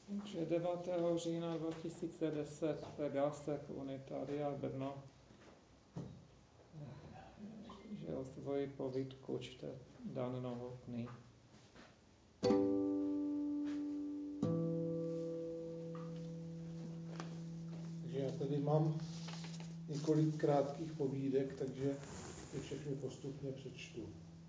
Takže 9. října 2010 Pegastek Unitaria Brno, že o svoji povídku čte Dan Novotný. Takže já tady mám několik krátkých povídek, takže je všechny postupně přečtu.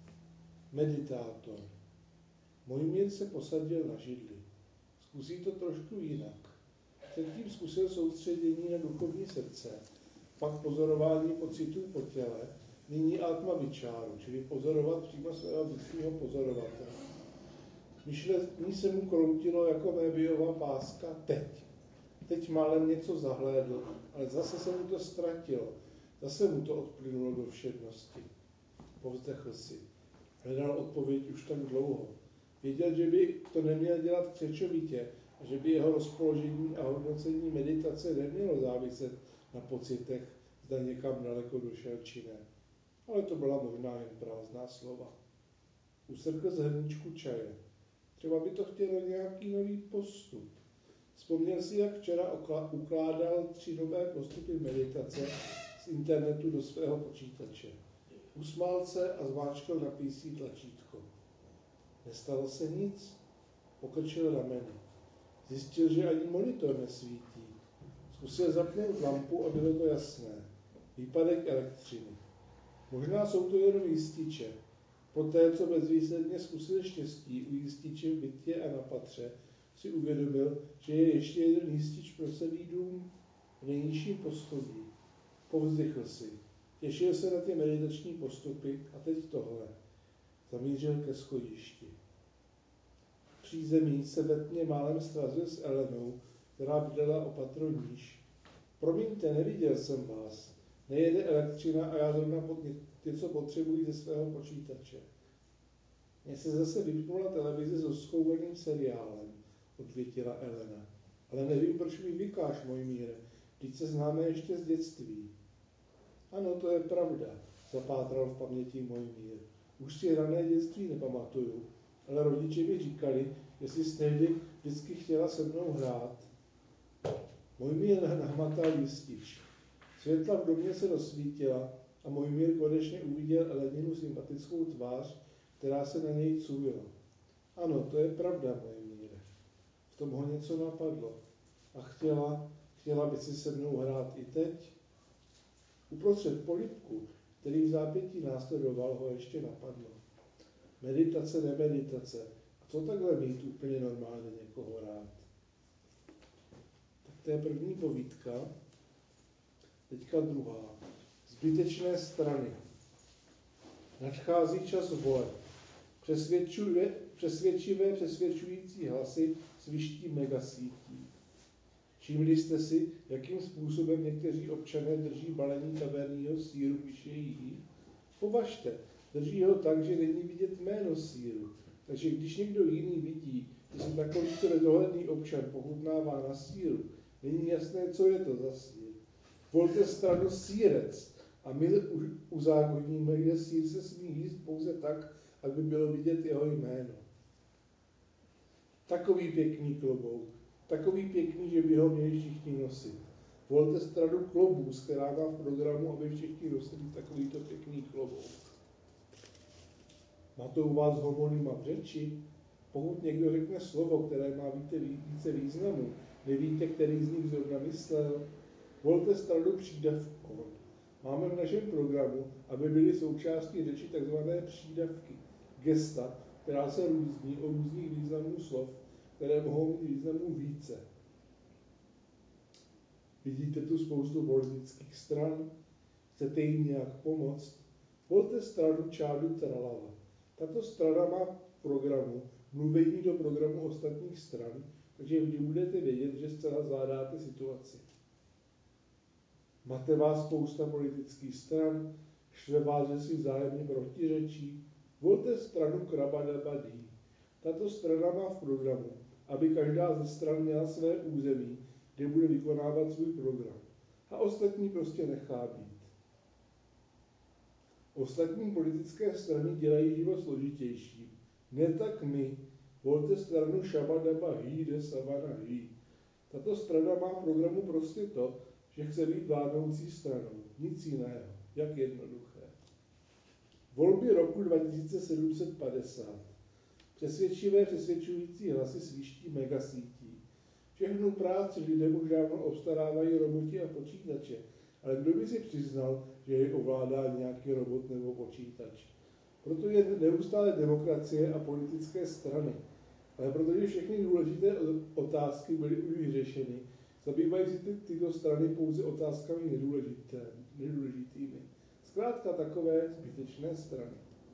Meditátor. Mojmír se posadil na židli. Zkusí to trošku jinak. Předtím zkusil soustředění na duchovní srdce, pak pozorování pocitů po těle, nyní atma vičáru, čili pozorovat přímo svého vnitřního pozorovatele. Myšlení se mu kroutilo jako mébiová páska Teď málem něco zahlédl, ale zase se mu to ztratilo. Zase mu to odplynulo do všednosti. Povzdechl si. Hledal odpověď už tak dlouho. Věděl, že by to neměl dělat křečovitě a že by jeho rozpoložení a hodnocení meditace nemělo záviset na pocitech, zda někam daleko došel či ne. Ale to byla možná jen prázdná slova. Usrkl z hrníčku čaje. Třeba by to chtělo nějaký nový postup. Vzpomněl si, jak včera ukládal 3 nové postupy meditace z internetu do svého počítače. Usmál se a zmáčkl na PC tlačítko. Nestalo se nic. Pokrčil rameny. Zjistil, že ani monitor nesvítí. Zkusil zapnout lampu a bylo to jasné. Výpadek elektřiny. Možná jsou to jenom jističe. Poté, co bezvýsledně zkusil štěstí u jističe v bytě a na patře, si uvědomil, že je ještě jeden jistič pro celý dům v nejnižším poschodí. Povzdychl si. Těšil se na ty meditační postupy a teď tohle. Zamířil ke schodišti. V přízemí se ve tmě málem srazil s Elenou, která bydlela o patro níž. Promiňte, neviděl jsem vás. Nejede elektřina a já zrovna něco potřebuji ze svého počítače. Mně se zase vypnula televize s oskoubeným seriálem, odvětila Elena. Ale nevím, proč mi vykáš, Mojmíre. Vždyť se známe ještě z dětství. Ano, to je pravda, zapátral v paměti Mojmír. Už si rané dětství nepamatuju, ale rodiče mi říkali, že jsi tehdy vždycky chtěla se mnou hrát. Mojmír nahmatal jistič. Světla v domě se rozsvítila a Mojmír konečně uviděl Eleninu sympatickou tvář, která se na něj cuvila. Ano, to je pravda, Mojmíre. V tom ho něco napadlo. A chtěla by si se mnou hrát i teď? Uprostřed polibku, který v zápětí následoval, ho ještě napadlo. Meditace, nemeditace. A co takhle mít úplně normálně někoho rád? Tak to je první povídka. Teďka druhá. Zbytečné strany. Nadchází čas voleb. Přesvědčující hlasy sviští megasítí. Všimli jste si, jakým způsobem někteří občané drží balení taverního sýru, když je jí? Považte, drží ho tak, že není vidět jméno sýru. Takže když někdo jiný vidí, že si takovýto nedohledný občan pochutnává na sýru, není jasné, co je to za sýr. Volte stranu sýrec a my uzákoníme, že sýr se smí jíst pouze tak, aby bylo vidět jeho jméno. Takový pěkný klobouk. Takový pěkný, že by ho měli všichni nosit. Volte stranu klobůz, která má v programu, aby všichni nosili takovýto pěkný klobouk. Má to u vás homonyma v řeči? Pokud někdo řekne slovo, které má více významů, nevíte, který z nich zrovna myslel? Volte stranu přídavkon. Máme v našem programu, aby byly součástí řeči tzv. Přídavky, gesta, která se různí o různých významů slov, které mohou mít významů více. Vidíte tu spoustu politických stran? Chcete jim nějak pomoct? Volte stranu Čádu Tralala. Tato strana má v programu mluvení do programu ostatních stran, takže vždy budete vědět, že zcela zvládáte situaci. Máte vás spousta politických stran, štve vás, že si vzájemně protiřečí. Volte stranu Krabadabadí. Tato strana má v programu, aby každá ze stran měla své území, kde bude vykonávat svůj program. A ostatní prostě nechá být. Ostatní politické strany dělají život složitější. Ne tak my. Volte stranu Shabadaba Hide Savana Hi. Tato strana má v programu prostě to, že chce být vládnoucí stranou. Nic jiného. Jak jednoduché. Volby roku 2750. Přesvědčující hlasy sviští megasítí. Všechnu práci lidem už dávno obstarávají roboti a počítače. Ale kdo by si přiznal, že je ovládá nějaký robot nebo počítač? Proto je neustále demokracie a politické strany. Ale protože všechny důležité otázky byly už vyřešeny, zabývají si tyto strany pouze otázkami nedůležitými. Zkrátka takové zbytečné strany.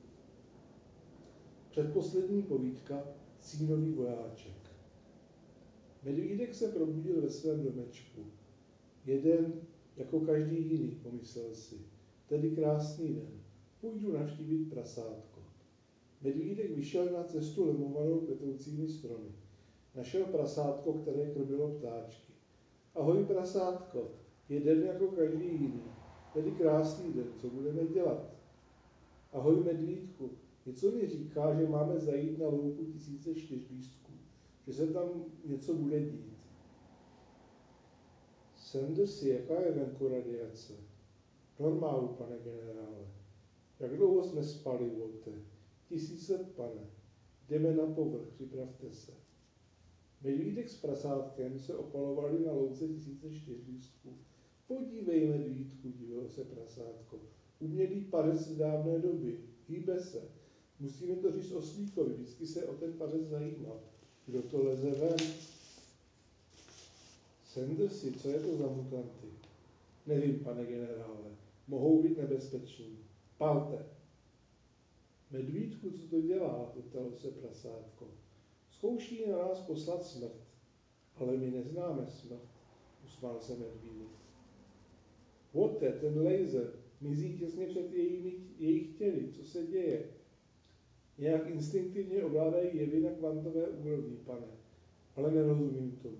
Předposlední povídka Cínový vojáček. Medvídek se probudil ve svém domečku. Jeden jako každý jiný, pomyslel si. Tedy krásný den. Půjdu navštívit prasátko. Medvídek vyšel na cestu lemovanou kvetoucími stromy. Našel prasátko, které krmilo ptáčky. Ahoj prasátko, je den jako každý jiný. Tedy krásný den, co budeme dělat? Ahoj medvídku, něco mi říká, že máme zajít na louku 1004 že se tam něco bude dít. Sandersi, jaká je venku radiace? Normálu, pane generále. Jak dlouho jsme spali, Volte? 1000 let, pane. Jdeme na povrch, připravte se. Medvídek s prasátkem se opalovali na louce 1004. Podívej, medvídku, divilo se prasátko. Umělý pařez z dávné doby. Hýbe se. Musíme to říct oslíkovi, vždycky se o ten pařez zajímal. Kdo to leze ven? Sandersi, co je to za mutanty? Nevím, pane generále. Mohou být nebezpeční. Palte. Medvídku, co to dělá? Ptalo se prasátko. Zkouší na nás poslat smrt. Ale my neznáme smrt, usmál se medvídek. Vote, ten laser mizí těsně před jejich těly. Co se děje? Nějak instinktivně ovládají jevy na kvantové úrovni, pane. Ale nerozumím tomu.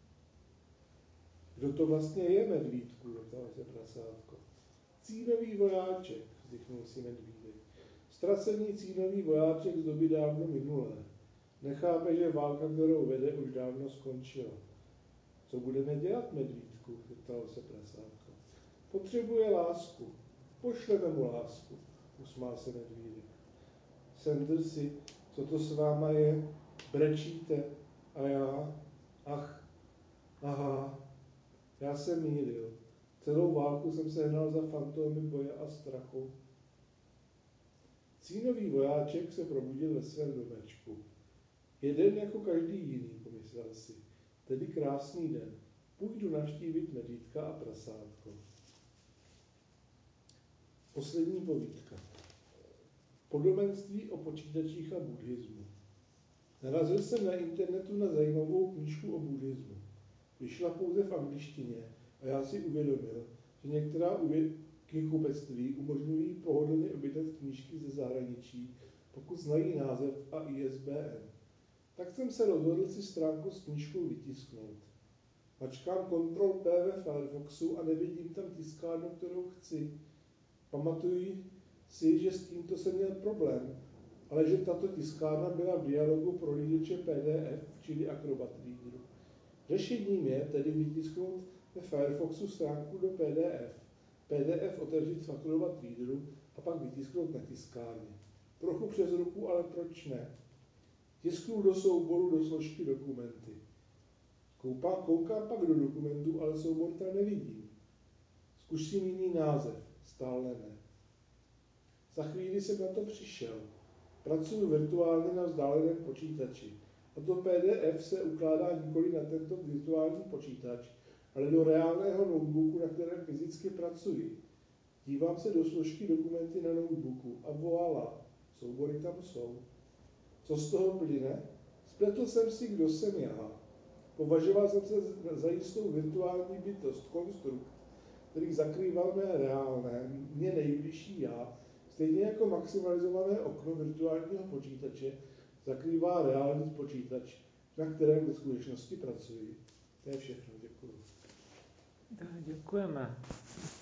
Kdo to vlastně je, medvídku? Zeptal se prasátko. Cínový vojáček, vzdychnul si medvídek. Ztracený cínový vojáček z doby dávno minulé. Nechápe, že válka, kterou vede, už dávno skončila. Co budeme dělat, medvídku? Zeptal se prasátko. Potřebuje lásku. Pošleme mu lásku, usmál se medvídek. Sandersi, co to s váma je? Brečíte. A já? Aha, já jsem mýlil. Celou válku jsem se hnal za fantomy boje a strachu. Cínový vojáček se probudil ve svém domečku. Jeden jako každý jiný, pomyslel si. Tedy krásný den. Půjdu navštívit medvídka a prasátko. Poslední povídka. Podobenství o počítačích a buddhismu. Narazil jsem na internetu na zajímavou knížku o buddhismu. Vyšla pouze v angličtině a já si uvědomil, že některá knihkupectví umožňují pohodlně objednat knížky ze zahraničí, pokud znají název a ISBN. Tak jsem se rozhodl si stránku s knížkou vytisknout. Mačkám Ctrl+P ve Firefoxu a nevidím tam tiskárnu, kterou chci. Pamatuji si, že s tímto jsem měl problém, ale že tato tiskárna byla v dialogu prohlížeče PDF, čili Acrobat Readeru. Řešením je tedy vytisknout ve Firefoxu stránku do PDF, PDF otevřít v Acrobat Readeru a pak vytisknout na tiskárně. Trochu přes ruku, ale proč ne? Tisknu do souboru do složky dokumenty. Koukám pak do dokumentu, ale soubor tam nevidím. Zkusím jiný název, stále ne. Za chvíli jsem na to přišel. Pracuji virtuálně na vzdáleném počítači. A to PDF se ukládá nikoli na tento virtuální počítač, ale do reálného notebooku, na kterém fyzicky pracuji. Dívám se do složky dokumenty na notebooku a voilà, soubory tam jsou. Co z toho plyne? Spletl jsem si, kdo jsem já. Považoval jsem se za jistou virtuální bytost, konstrukt, který zakrýval mé reálné, mě nejbližší já, stejně jako maximalizované okno virtuálního počítače zakrývá reálný počítač, na kterém ve skutečnosti pracuji. To je všechno, děkuji. Tak děkujeme.